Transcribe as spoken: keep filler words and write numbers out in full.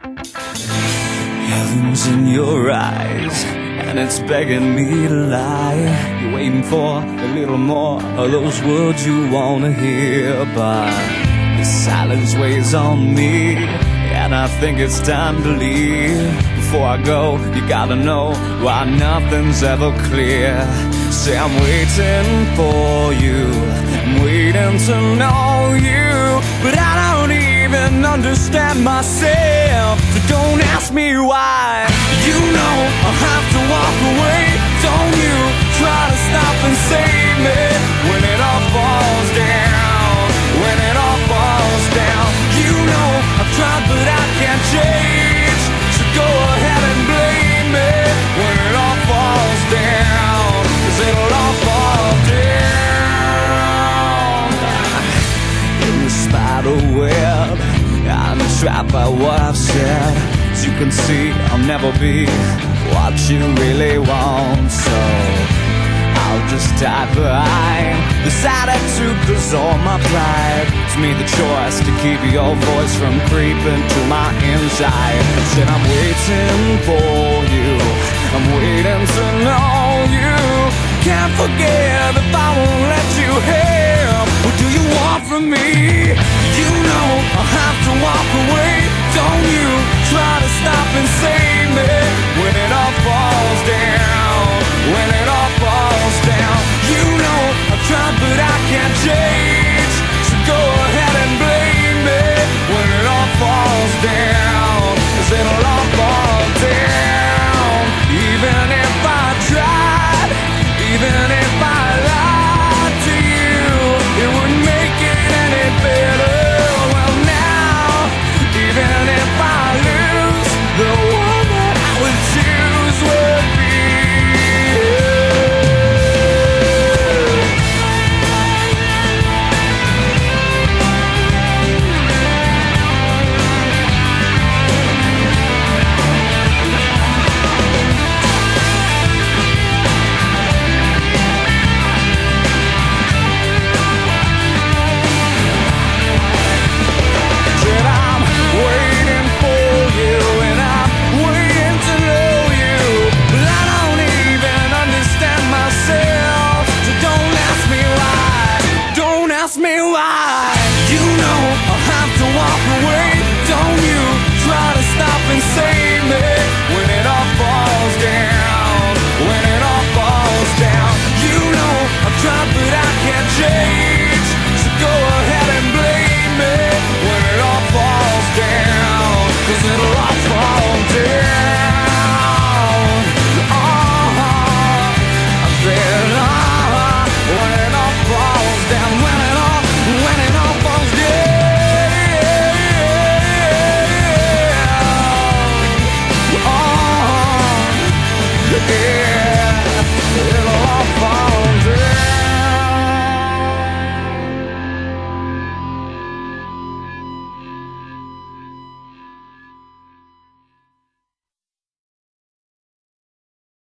Heaven's in your eyes, and it's begging me to lie. You're waiting for a little more of those words you wanna hear, but the silence weighs on me, and I think it's time to leave. Before I go, you gotta know why nothing's ever clear. Say I'm waiting for you, I'm waiting to know you, but I don't even understand myself, so don't ask me why. You know I'll have to walk away. Don't you try to stop and save me when it all falls down, when it all falls down. You know I've tried but I can't change, so go ahead and blame me when it all falls down, 'cause it'll all fall down. In the spider web, I'm trapped by what I've said. As you can see, I'll never be what you really want, so I'll just hide behind this attitude, 'cause all my pride has made the choice to keep your voice from creeping to my inside. Said I'm waiting for you, I'm waiting to know you. Can't forgive if I won't let you have. What do you want from me? You know